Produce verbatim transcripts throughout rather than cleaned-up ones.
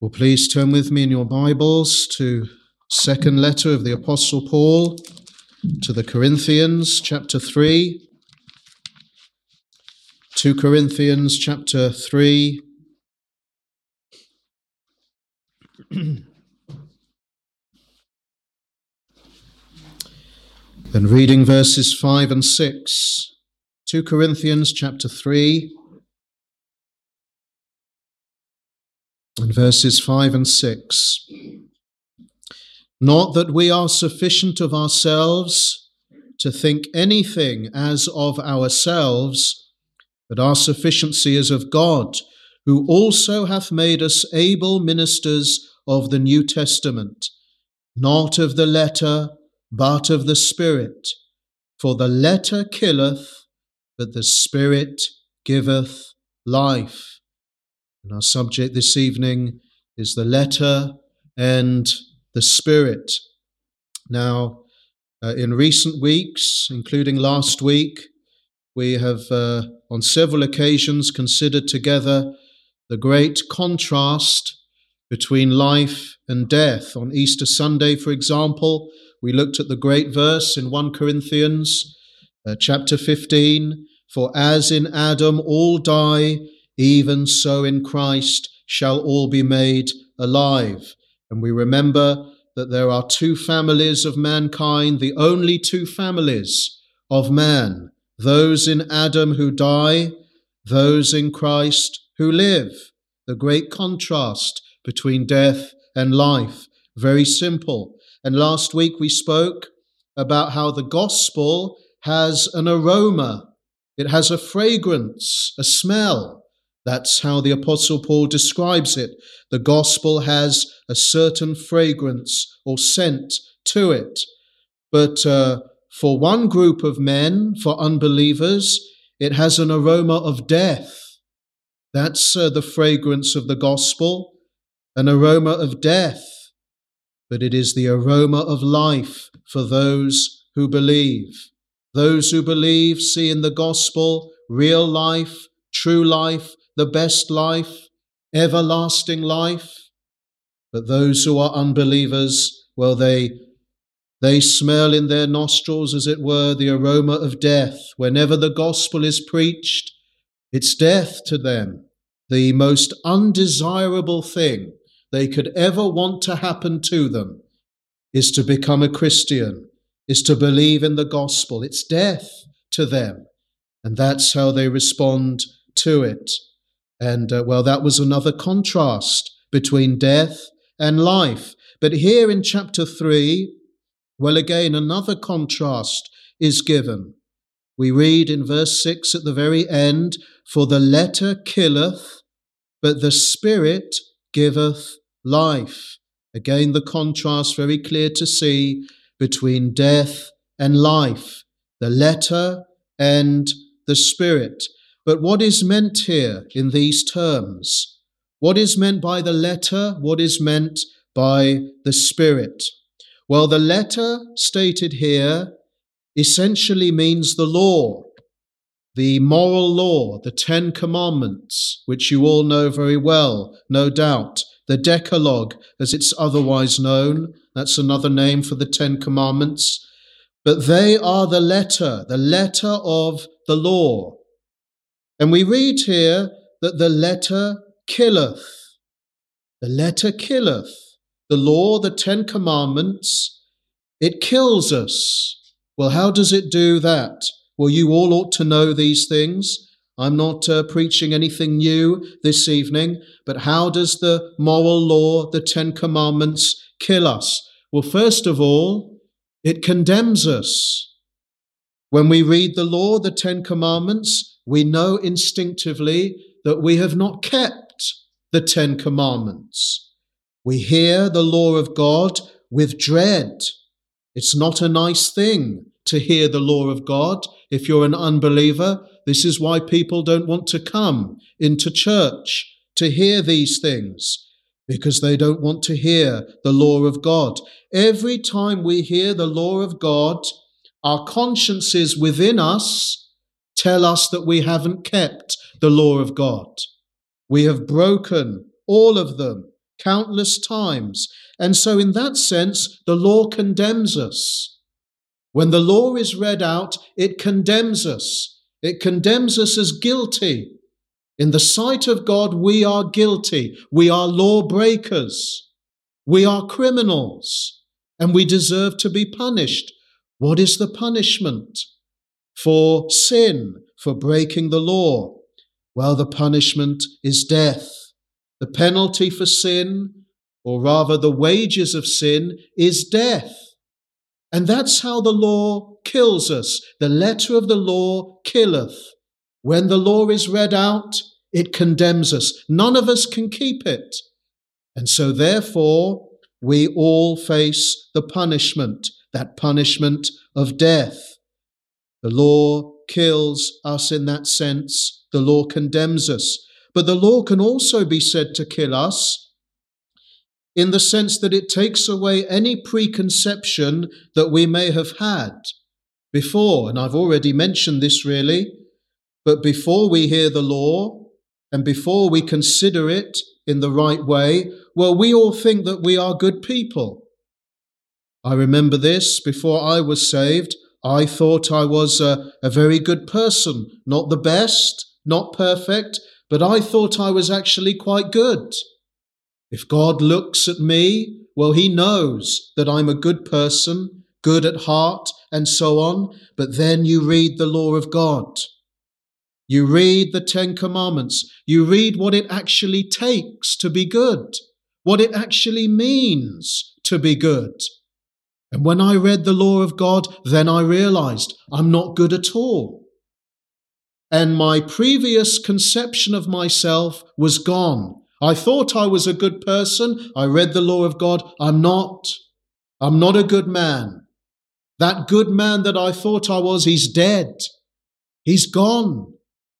Well, please turn with me in your Bibles to second letter of the Apostle Paul to the Corinthians, chapter three. Second Corinthians, chapter three. And reading verses five and six. Second Corinthians, chapter three. And verses five and six. Not that we are sufficient of ourselves to think anything as of ourselves, but our sufficiency is of God, who also hath made us able ministers of the New Testament, not of the letter, but of the Spirit. For the letter killeth, but the Spirit giveth life. And our subject this evening is the letter and the Spirit. Now, uh, in recent weeks, including last week, we have uh, on several occasions considered together the great contrast between life and death. On Easter Sunday, for example, we looked at the great verse in First Corinthians uh, chapter fifteen, for as in Adam all die, even so in Christ shall all be made alive. And we remember that there are two families of mankind, the only two families of man, those in Adam who die, those in Christ who live. The great contrast between death and life. Very simple. And last week we spoke about how the gospel has an aroma. It has a fragrance, a smell. That's how the Apostle Paul describes it. The gospel has a certain fragrance or scent to it. But uh, for one group of men, for unbelievers, it has an aroma of death. That's uh, the fragrance of the gospel, an aroma of death. But it is the aroma of life for those who believe. Those who believe see in the gospel real life, true life, the best life, everlasting life. But those who are unbelievers, well, they, they smell in their nostrils, as it were, the aroma of death. Whenever the gospel is preached, it's death to them. The most undesirable thing they could ever want to happen to them is to become a Christian, is to believe in the gospel. It's death to them. And that's how they respond to it. And, uh, well, that was another contrast between death and life. But here in chapter three, well, again, another contrast is given. We read in verse six at the very end, for the letter killeth, but the Spirit giveth life. Again, the contrast very clear to see between death and life, the letter and the Spirit. But what is meant here in these terms? What is meant by the letter? What is meant by the Spirit? Well, the letter stated here essentially means the law, the moral law, the Ten Commandments, which you all know very well, no doubt. The Decalogue, as it's otherwise known, that's another name for the Ten Commandments. But they are the letter, the letter of the law. And we read here that the letter killeth. The letter killeth. The law, the Ten Commandments, it kills us. Well, how does it do that? Well, you all ought to know these things. I'm not uh, preaching anything new this evening, but how does the moral law, the Ten Commandments, kill us? Well, first of all, it condemns us. When we read the law, the Ten Commandments, we know instinctively that we have not kept the Ten Commandments. We hear the law of God with dread. It's not a nice thing to hear the law of God if you're an unbeliever. This is why people don't want to come into church to hear these things, because they don't want to hear the law of God. Every time we hear the law of God, our consciences within us tell us that we haven't kept the law of God. We have broken all of them, countless times. And so in that sense, the law condemns us. When the law is read out, it condemns us. It condemns us as guilty. In the sight of God, we are guilty. We are lawbreakers. We are criminals, and we deserve to be punished. What is the punishment for sin, for breaking the law? Well, the punishment is death. The penalty for sin, or rather the wages of sin, is death. And that's how the law kills us. The letter of the law killeth. When the law is read out, it condemns us. None of us can keep it. And so therefore, we all face the punishment, that punishment of death. The law kills us in that sense. The law condemns us. But the law can also be said to kill us in the sense that it takes away any preconception that we may have had before. And I've already mentioned this really, but before we hear the law and before we consider it in the right way, well, we all think that we are good people. I remember this, before I was saved, I thought I was a, a very good person, not the best, not perfect, but I thought I was actually quite good. If God looks at me, well, he knows that I'm a good person, good at heart, and so on. But then you read the law of God. You read the Ten Commandments. You read what it actually takes to be good, what it actually means to be good. And when I read the law of God, then I realized I'm not good at all. And my previous conception of myself was gone. I thought I was a good person. I read the law of God. I'm not. I'm not a good man. That good man that I thought I was, he's dead. He's gone.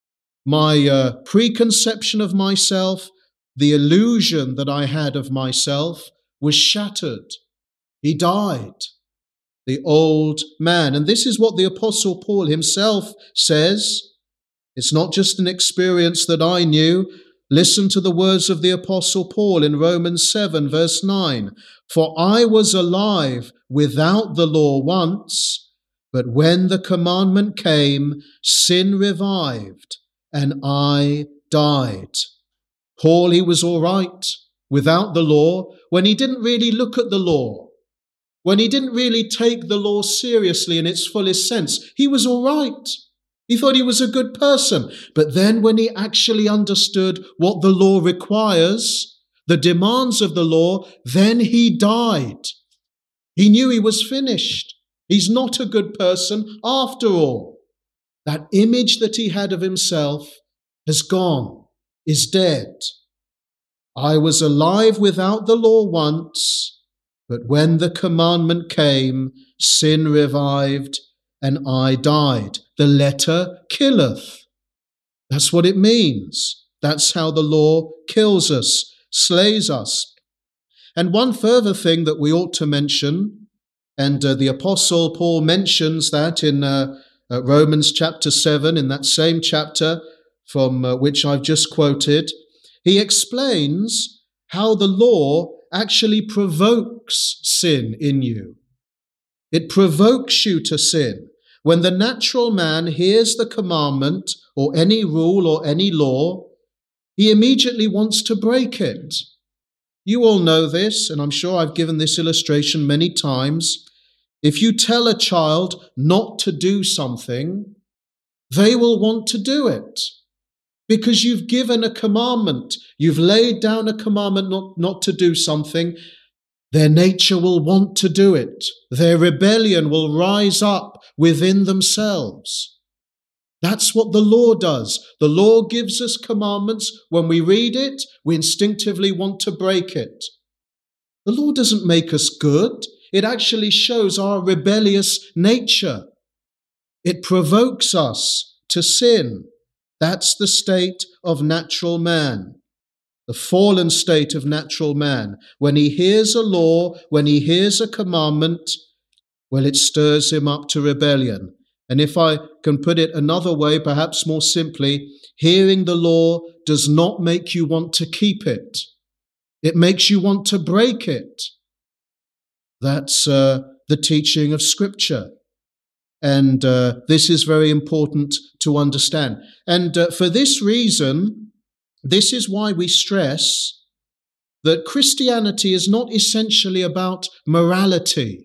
My uh, preconception of myself, the illusion that I had of myself, was shattered. He died. The old man. And this is what the Apostle Paul himself says. It's not just an experience that I knew. Listen to the words of the Apostle Paul in Romans seven, verse nine. For I was alive without the law once, but when the commandment came, sin revived, and I died. Paul, he was all right without the law when he didn't really look at the law, when he didn't really take the law seriously in its fullest sense. He was all right. He thought he was a good person. But then when he actually understood what the law requires, the demands of the law, then he died. He knew he was finished. He's not a good person after all. That image that he had of himself has gone, is dead. I was alive without the law once, but when the commandment came, sin revived, and I died. The letter killeth. That's what it means. That's how the law kills us, slays us. And one further thing that we ought to mention, and uh, the Apostle Paul mentions that in uh, uh, Romans chapter seven, in that same chapter from uh, which I've just quoted, he explains how the law actually provokes sin in you. It provokes you to sin. When the natural man hears the commandment or any rule or any law, he immediately wants to break it. You all know this, and I'm sure I've given this illustration many times. If you tell a child not to do something, they will want to do it because you've given a commandment. You've laid down a commandment not, not to do something. Their nature will want to do it. Their rebellion will rise up within themselves. That's what the law does. The law gives us commandments. When we read it, we instinctively want to break it. The law doesn't make us good. It actually shows our rebellious nature. It provokes us to sin. That's the state of natural man. The fallen state of natural man. When he hears a law, when he hears a commandment, well, it stirs him up to rebellion. And if I can put it another way, perhaps more simply, hearing the law does not make you want to keep it. It makes you want to break it. That's uh, the teaching of Scripture. And uh, this is very important to understand. And uh, for this reason, this is why we stress that Christianity is not essentially about morality.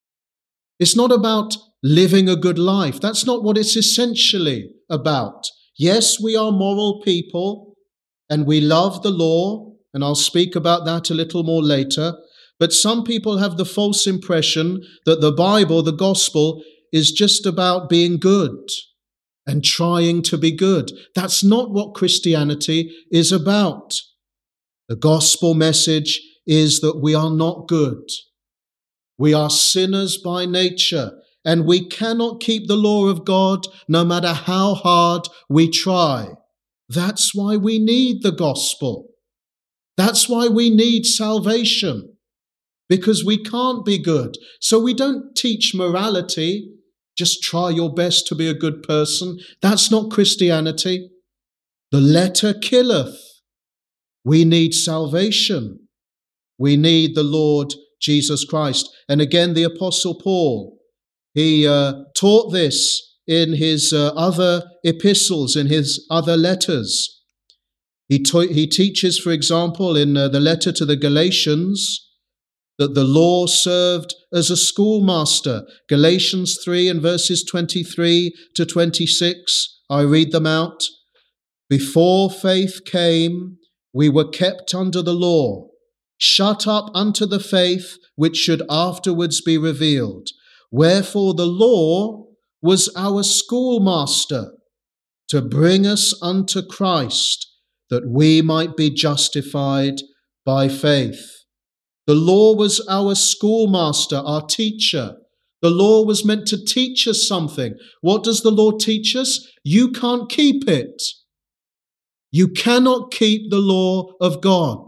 It's not about living a good life. That's not what it's essentially about. Yes, we are moral people and we love the law, and I'll speak about that a little more later. But some people have the false impression that the Bible, the gospel, is just about being good and trying to be good. That's not what Christianity is about. The gospel message is that we are not good. We are sinners by nature, and we cannot keep the law of God no matter how hard we try. That's why we need the gospel. That's why we need salvation, because we can't be good. So we don't teach morality. Just try your best to be a good person. That's not Christianity. The letter killeth. We need salvation. We need the Lord Jesus Christ. And again, the Apostle Paul, he uh, taught this in his uh, other epistles, in his other letters. He, to- he teaches, for example, in uh, the letter to the Galatians, that the law served as a schoolmaster. Galatians three and verses twenty-three to twenty-six, I read them out. Before faith came, we were kept under the law, shut up unto the faith which should afterwards be revealed. Wherefore the law was our schoolmaster, to bring us unto Christ, that we might be justified by faith. The law was our schoolmaster, our teacher. The law was meant to teach us something. What does the law teach us? You can't keep it. You cannot keep the law of God.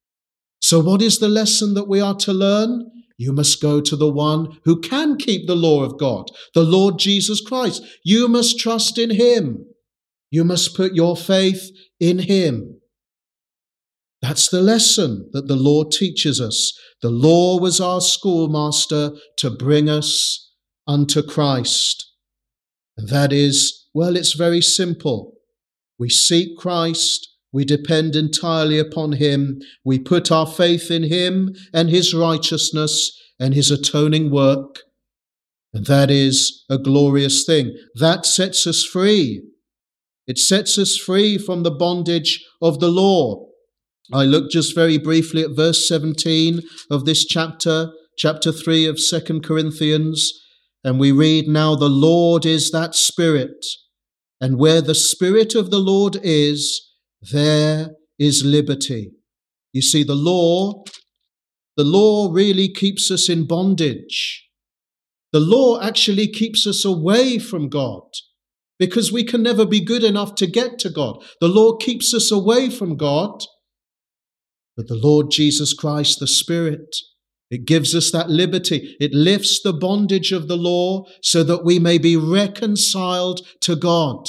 So what is the lesson that we are to learn? You must go to the one who can keep the law of God, the Lord Jesus Christ. You must trust in him. You must put your faith in him. That's the lesson that the law teaches us. The law was our schoolmaster to bring us unto Christ. And that is, well, it's very simple. We seek Christ. We depend entirely upon him. We put our faith in him and his righteousness and his atoning work. And that is a glorious thing. That sets us free. It sets us free from the bondage of the law. I look just very briefly at verse seventeen of this chapter, chapter three of Second Corinthians, and we read, "Now the Lord is that Spirit, and where the Spirit of the Lord is, there is liberty." You see, the law, the law really keeps us in bondage. The law actually keeps us away from God, because we can never be good enough to get to God. The law keeps us away from God. But the Lord Jesus Christ, the Spirit, it gives us that liberty. It lifts the bondage of the law so that we may be reconciled to God.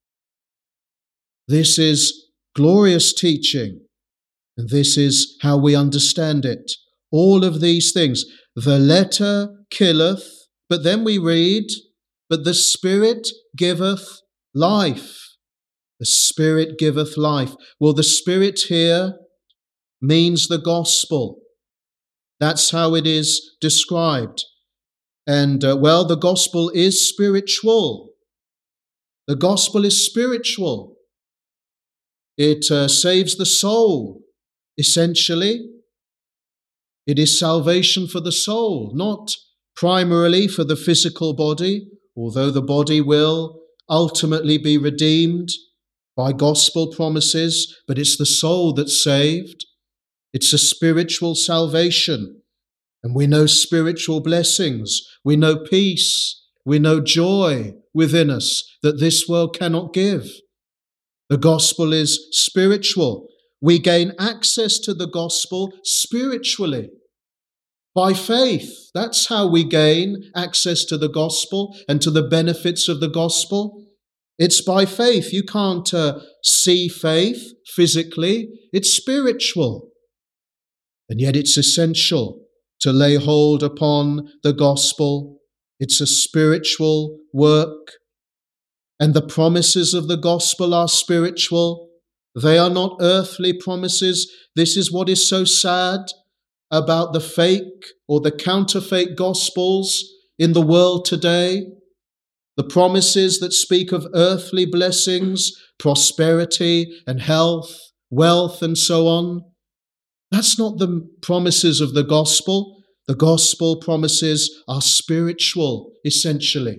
This is glorious teaching, and this is how we understand it. All of these things. The letter killeth, but then we read, but the Spirit giveth life. The Spirit giveth life. Well, the Spirit here means the gospel. That's how it is described. And, uh, well, the gospel is spiritual. The gospel is spiritual. It uh, saves the soul, essentially. It is salvation for the soul, not primarily for the physical body, although the body will ultimately be redeemed by gospel promises, but it's the soul that's saved. It's a spiritual salvation, and we know spiritual blessings. We know peace. We know joy within us that this world cannot give. The gospel is spiritual. We gain access to the gospel spiritually, by faith. That's how we gain access to the gospel and to the benefits of the gospel. It's by faith. You can't uh, see faith physically. It's spiritual. And yet it's essential to lay hold upon the gospel. It's a spiritual work. And the promises of the gospel are spiritual. They are not earthly promises. This is what is so sad about the fake or the counterfeit gospels in the world today. The promises that speak of earthly blessings, prosperity and health, wealth and so on. That's not the promises of the gospel. The gospel promises are spiritual, essentially.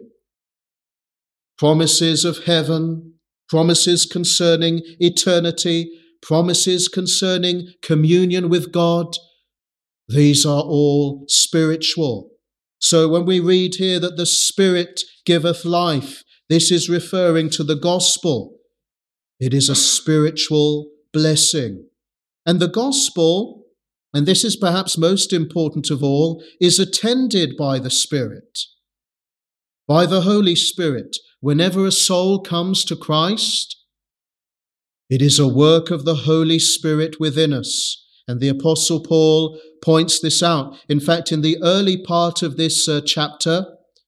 Promises of heaven, promises concerning eternity, promises concerning communion with God. These are all spiritual. So when we read here that the Spirit giveth life, this is referring to the gospel. It is a spiritual blessing. And the gospel, and this is perhaps most important of all, is attended by the Spirit, by the Holy Spirit. Whenever a soul comes to Christ, it is a work of the Holy Spirit within us. And the Apostle Paul points this out. In fact, in the early part of this uh, chapter,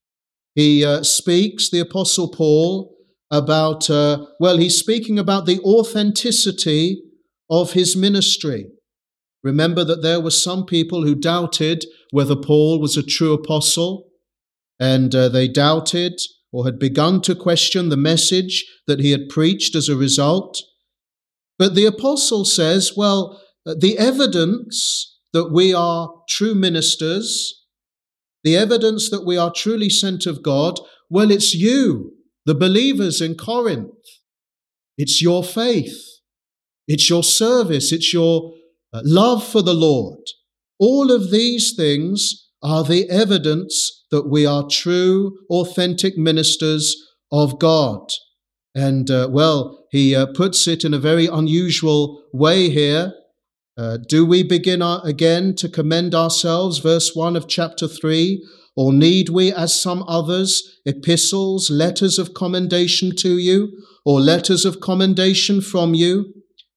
he uh, speaks, the Apostle Paul, about, uh, well, he's speaking about the authenticity of his ministry. Remember that there were some people who doubted whether Paul was a true apostle, and uh, they doubted or had begun to question the message that he had preached as a result. But the apostle says, well, the evidence that we are true ministers, the evidence that we are truly sent of God, well, it's you, the believers in Corinth. It's your faith. It's your service. It's your love for the Lord. All of these things are the evidence that we are true, authentic ministers of God. And, uh, well, he uh, puts it in a very unusual way here. Uh, do we begin our, again to commend ourselves, verse one of chapter three, or need we, as some others, epistles, letters of commendation to you, or letters of commendation from you?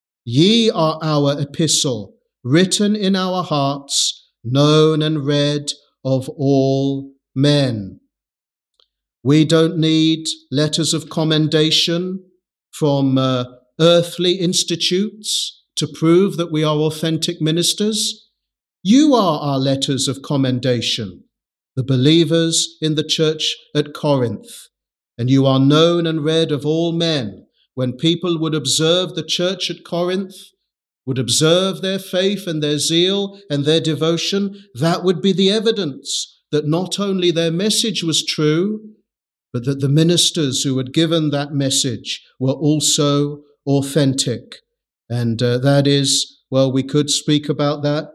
Ye are our epistle, written in our hearts, known and read of all men. We don't need letters of commendation from uh, earthly institutes to prove that we are authentic ministers. You are our letters of commendation, the believers in the church at Corinth, and you are known and read of all men. When people would observe the church at Corinth, would observe their faith and their zeal and their devotion, that would be the evidence that not only their message was true, but that the ministers who had given that message were also authentic. And uh, that is, well, we could speak about that.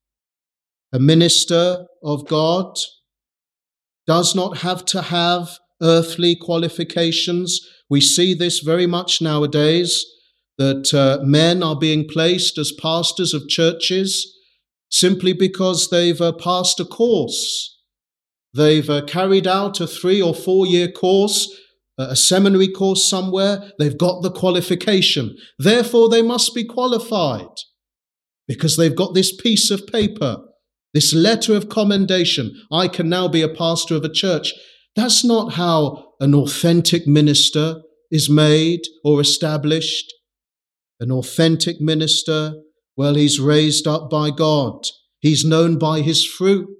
A minister of God does not have to have earthly qualifications. We see this very much nowadays, that uh, men are being placed as pastors of churches simply because they've uh, passed a course. They've uh, carried out a three or four year course, a seminary course somewhere. They've got the qualification. Therefore, they must be qualified because they've got this piece of paper, this letter of commendation. I can now be a pastor of a church. That's not how an authentic minister is made or established. An authentic minister, well, he's raised up by God. He's known by his fruit.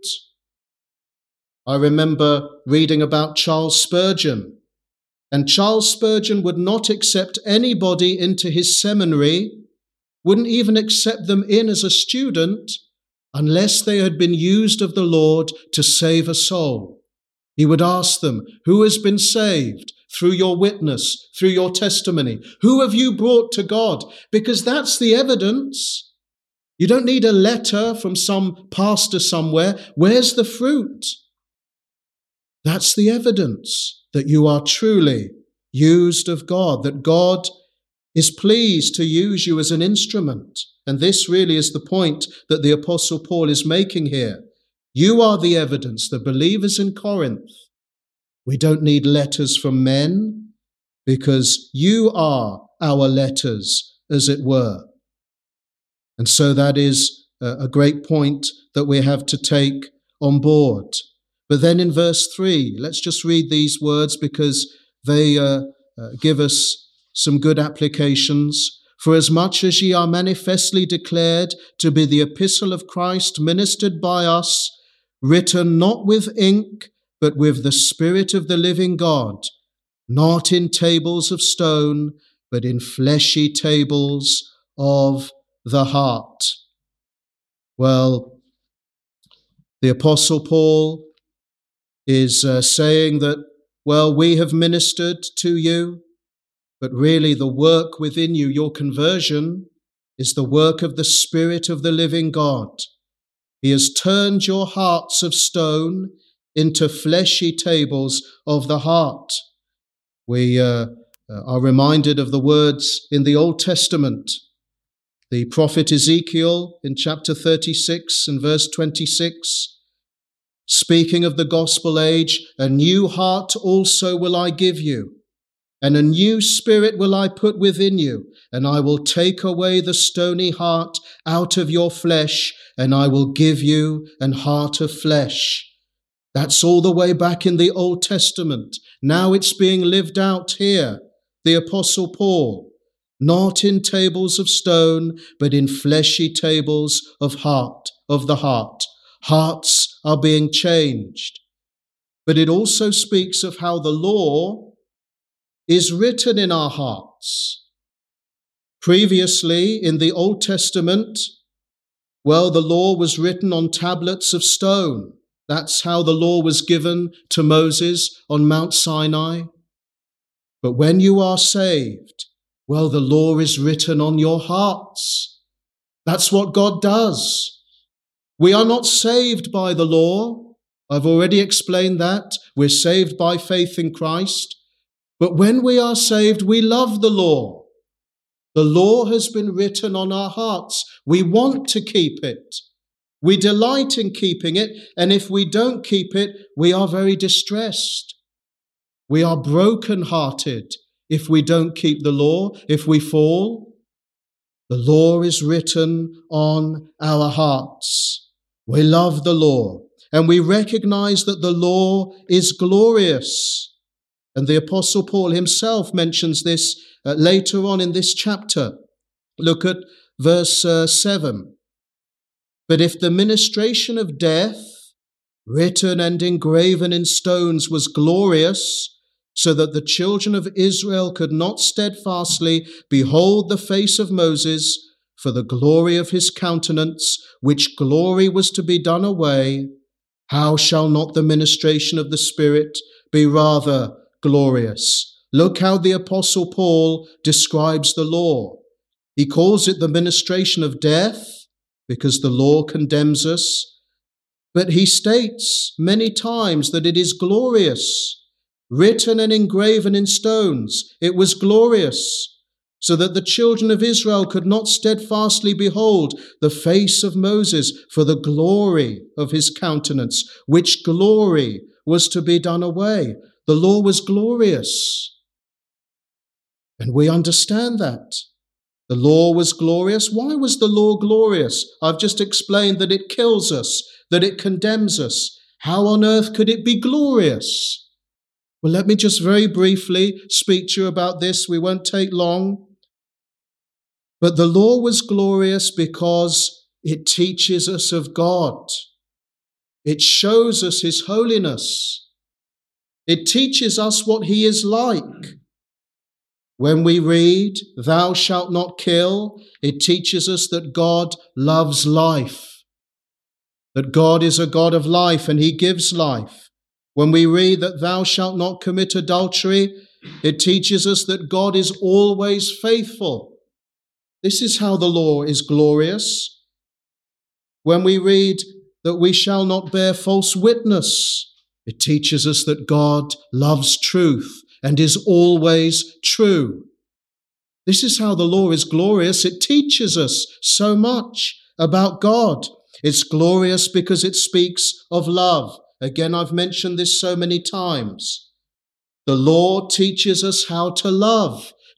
I remember reading about Charles Spurgeon, and Charles Spurgeon would not accept anybody into his seminary, wouldn't even accept them in as a student, unless they had been used of the Lord to save a soul. He would ask them, who has been saved through your witness, through your testimony? Who have you brought to God? Because that's the evidence. You don't need a letter from some pastor somewhere. Where's the fruit? That's the evidence that you are truly used of God, that God is pleased to use you as an instrument. And this really is the point that the Apostle Paul is making here. You are the evidence, the believers in Corinth. We don't need letters from men because you are our letters, as it were. And so that is a great point that we have to take on board. But then in verse three, let's just read these words because they uh, uh, give us some good applications. For as much as ye are manifestly declared to be the epistle of Christ ministered by us, written not with ink, but with the Spirit of the living God, not in tables of stone, but in fleshy tables of the heart. Well, the Apostle Paul is uh, saying that, well, we have ministered to you, but really the work within you, your conversion, is the work of the Spirit of the living God. He has turned your hearts of stone into fleshy tables of the heart. We uh, are reminded of the words in the Old Testament. The prophet Ezekiel in chapter thirty-six and verse twenty-six, speaking of the gospel age, a new heart also will I give you, and a new spirit will I put within you, and I will take away the stony heart out of your flesh, and I will give you an heart of flesh. That's all the way back in the Old Testament. Now it's being lived out here. The Apostle Paul, not in tables of stone, but in fleshy tables of heart, of the heart. Hearts are being changed. But it also speaks of how the law is written in our hearts. Previously, in the Old Testament, well, the law was written on tablets of stone. That's how the law was given to Moses on Mount Sinai. But when you are saved, well, the law is written on your hearts. That's what God does. We are not saved by the law. I've already explained that. We're saved by faith in Christ. But when we are saved, we love the law. The law has been written on our hearts. We want to keep it. We delight in keeping it, and if we don't keep it, we are very distressed. We are broken-hearted if we don't keep the law, if we fall. The law is written on our hearts. We love the law, and we recognize that the law is glorious. And the Apostle Paul himself mentions this uh, later on in this chapter. Look at verse uh, seven. But if the ministration of death, written and engraven in stones, was glorious, so that the children of Israel could not steadfastly behold the face of Moses for the glory of his countenance, which glory was to be done away, how shall not the ministration of the Spirit be rather glorious? Look how the Apostle Paul describes the law. He calls it the ministration of death, because the law condemns us. But he states many times that it is glorious, written and engraven in stones. It was glorious, so that the children of Israel could not steadfastly behold the face of Moses for the glory of his countenance, which glory was to be done away. The law was glorious. And we understand that. The law was glorious. Why was the law glorious? I've just explained that it kills us, that it condemns us. How on earth could it be glorious? Well, let me just very briefly speak to you about this. We won't take long. But the law was glorious because it teaches us of God. It shows us his holiness. It teaches us what he is like. When we read, thou shalt not kill, it teaches us that God loves life, that God is a God of life and he gives life. When we read that thou shalt not commit adultery, it teaches us that God is always faithful. This is how the law is glorious. When we read that we shall not bear false witness, it teaches us that God loves truth and is always true. This is how the law is glorious. It teaches us so much about God. It's glorious because it speaks of love. Again, I've mentioned this so many times. The law teaches us how to love,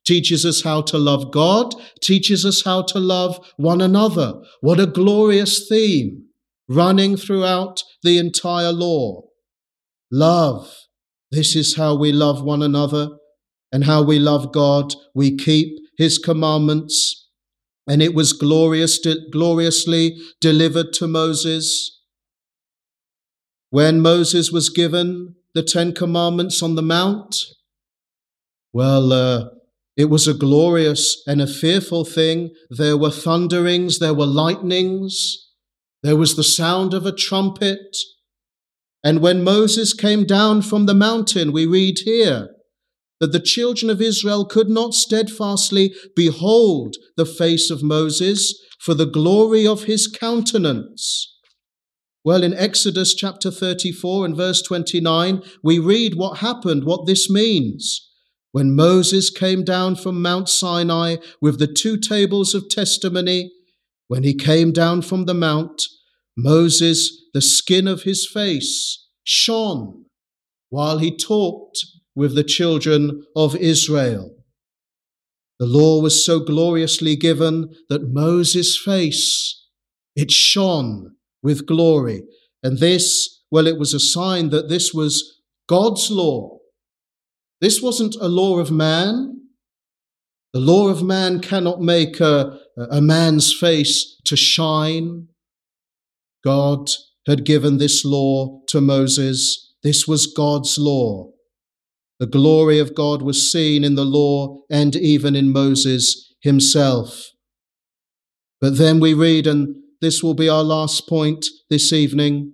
teaches us how to love God, teaches us how to love one another. What a glorious theme running throughout the entire law. Love. This is how we love one another and how we love God. We keep his commandments. And it was glorious, gloriously delivered to Moses. When Moses was given the Ten Commandments on the Mount, well, uh, it was a glorious and a fearful thing. There were thunderings, there were lightnings, there was the sound of a trumpet. And when Moses came down from the mountain, we read here that the children of Israel could not steadfastly behold the face of Moses for the glory of his countenance. Well, in Exodus chapter thirty-four and verse twenty-nine, we read what happened, what this means. When Moses came down from Mount Sinai with the two tables of testimony, when he came down from the mount, Moses, the skin of his face, shone while he talked with the children of Israel. The law was so gloriously given that Moses' face, it shone with glory. And this, well, it was a sign that this was God's law. This wasn't a law of man. The law of man cannot make a, a man's face to shine. God had given this law to Moses. This was God's law. The glory of God was seen in the law and even in Moses himself. But then we read, and this will be our last point this evening,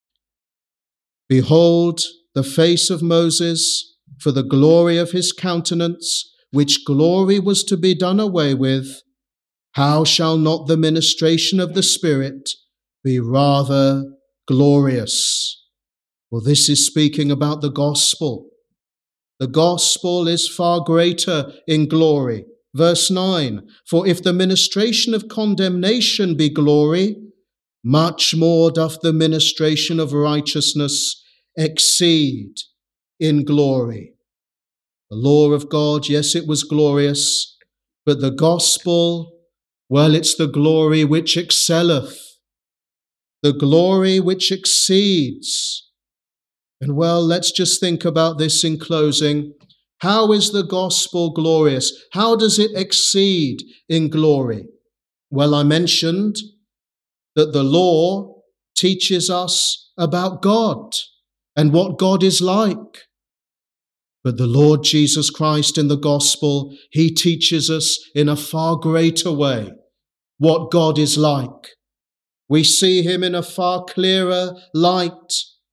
behold the face of Moses for the glory of his countenance, which glory was to be done away with. How shall not the ministration of the Spirit be rather glorious? Well, this is speaking about the gospel. The gospel is far greater in glory. Verse nine, for if the ministration of condemnation be glory, much more doth the ministration of righteousness exceed in glory. The law of God, yes, it was glorious, but the gospel, well, it's the glory which excelleth, the glory which exceeds. And well, let's just think about this in closing. How is the gospel glorious? How does it exceed in glory? Well, I mentioned that the law teaches us about God and what God is like. But the Lord Jesus Christ in the gospel, he teaches us in a far greater way what God is like. We see him in a far clearer light.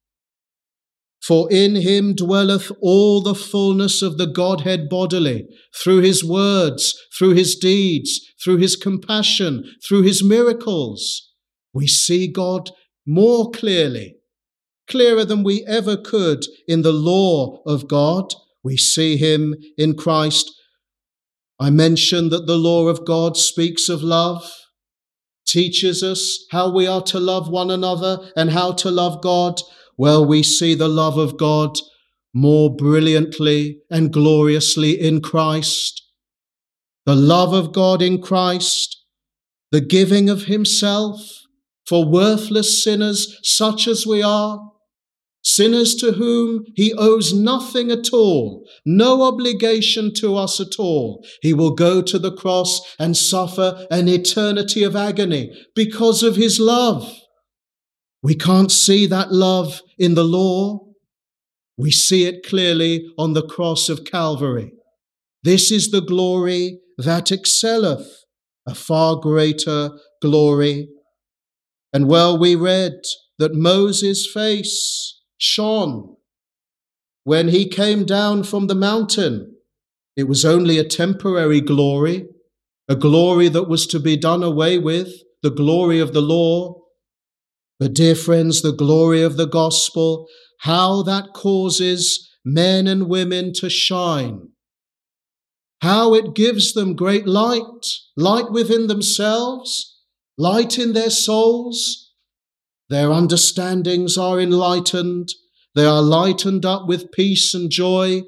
For in him dwelleth all the fullness of the Godhead bodily, through his words, through his deeds, through his compassion, through his miracles. We see God more clearly, clearer than we ever could in the law of God. We see him in Christ. I mentioned that the law of God speaks of love, teaches us how we are to love one another and how to love God. Well, we see the love of God more brilliantly and gloriously in Christ. The love of God in Christ, the giving of himself for worthless sinners such as we are, sinners to whom he owes nothing at all, no obligation to us at all. He will go to the cross and suffer an eternity of agony because of his love. We can't see that love in the law. We see it clearly on the cross of Calvary. This is the glory that excelleth, a far greater glory. And well, we read that Moses' face shone when he came down from the mountain. It was only a temporary glory, a glory that was to be done away with, the glory of the law. But dear friends, the glory of the gospel, how that causes men and women to shine, how it gives them great light, light within themselves, light in their souls. Their understandings are enlightened. They are lightened up with peace and joy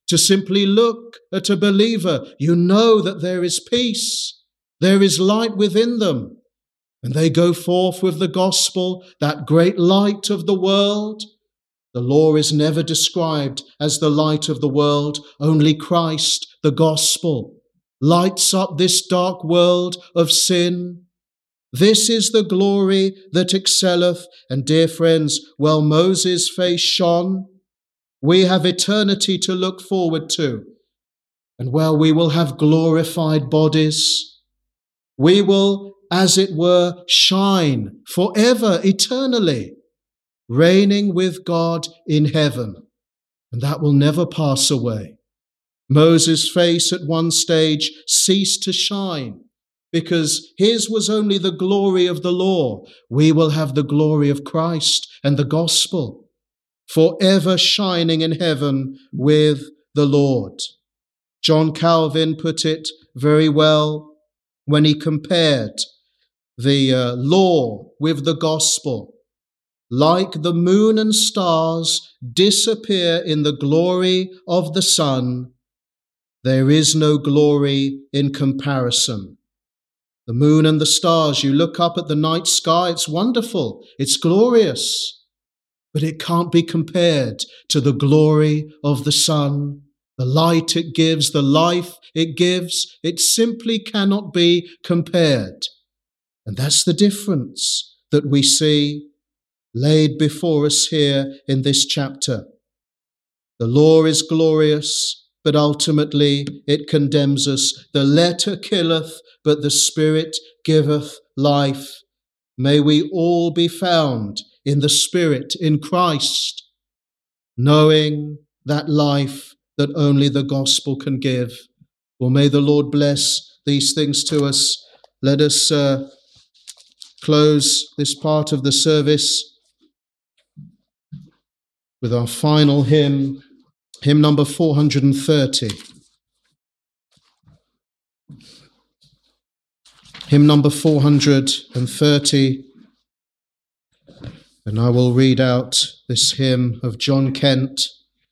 to simply look at a believer, you know that there is peace, there is light within them, and they go forth with the gospel, that great light of the world. The law is never described as the light of the world. Only Christ, the gospel, lights up this dark world of sin. This is the glory that excelleth. And dear friends, while Moses' face shone, we have eternity to look forward to. And while we will have glorified bodies, we will, as it were, shine forever, eternally, reigning with God in heaven. And that will never pass away. Moses' face at one stage ceased to shine because his was only the glory of the law. We will have the glory of Christ and the gospel, forever shining in heaven with the Lord. John Calvin put it very well when he compared the uh, law with the gospel. Like the moon and stars disappear in the glory of the sun, there is no glory in comparison. The moon and the stars, you look up at the night sky, it's wonderful, it's glorious, but it can't be compared to the glory of the sun, the light it gives, the life it gives. It simply cannot be compared. And that's the difference that we see laid before us here in this chapter. The law is glorious, but ultimately it condemns us. The letter killeth, but the Spirit giveth life. May we all be found in the Spirit, in Christ, knowing that life that only the gospel can give. Well, may the Lord bless these things to us. Let us uh, close this part of the service with our final hymn, hymn number four hundred thirty. Hymn number four hundred thirty. And I will read out this hymn of John Kent.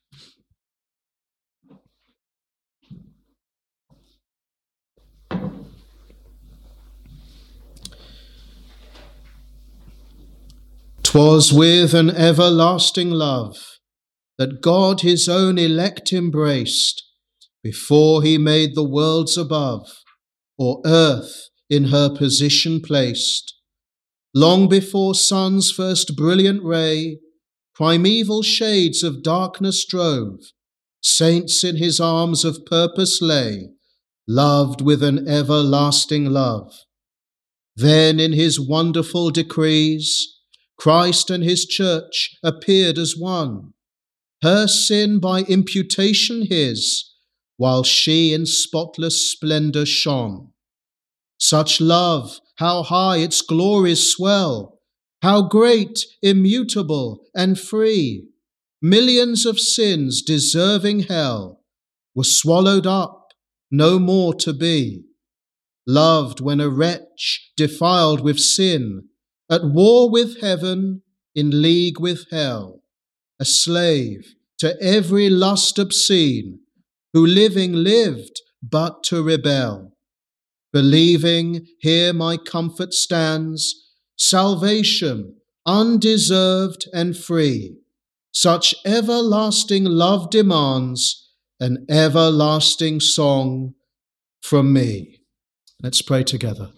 "'Twas with an everlasting love that God his own elect embraced, before he made the worlds above, or earth in her position placed. Long before sun's first brilliant ray primeval shades of darkness drove, saints in his arms of purpose lay, loved with an everlasting love. Then in his wonderful decrees, Christ and his church appeared as one, her sin by imputation his, while she in spotless splendour shone. Such love, how high its glories swell, how great, immutable, and free, millions of sins deserving hell were swallowed up, no more to be. Loved when a wretch defiled with sin, at war with heaven, in league with hell, a slave to every lust obscene, who living lived but to rebel. Believing, here my comfort stands, salvation undeserved and free. Such everlasting love demands an everlasting song from me." Let's pray together.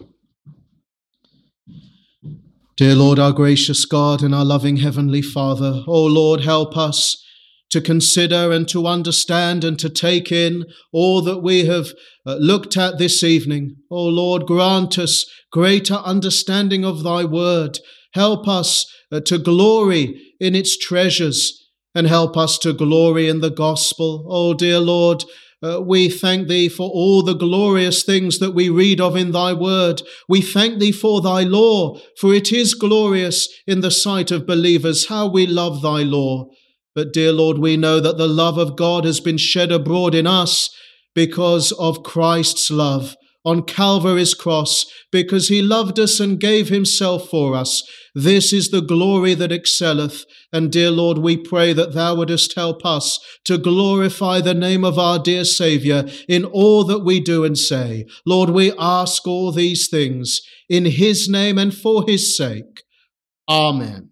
Dear Lord, our gracious God and our loving Heavenly Father, O Lord, help us to consider and to understand and to take in all that we have uh, looked at this evening. O Lord, grant us greater understanding of thy word. Help us uh, to glory in its treasures and help us to glory in the gospel. O dear Lord, Uh, we thank thee for all the glorious things that we read of in thy word. We thank thee for thy law, for it is glorious in the sight of believers. How we love thy law. But dear Lord, we know that the love of God has been shed abroad in us because of Christ's love on Calvary's cross, because he loved us and gave himself for us. This is the glory that excelleth. And dear Lord, we pray that thou wouldest help us to glorify the name of our dear Saviour in all that we do and say. Lord, we ask all these things in his name and for his sake. Amen.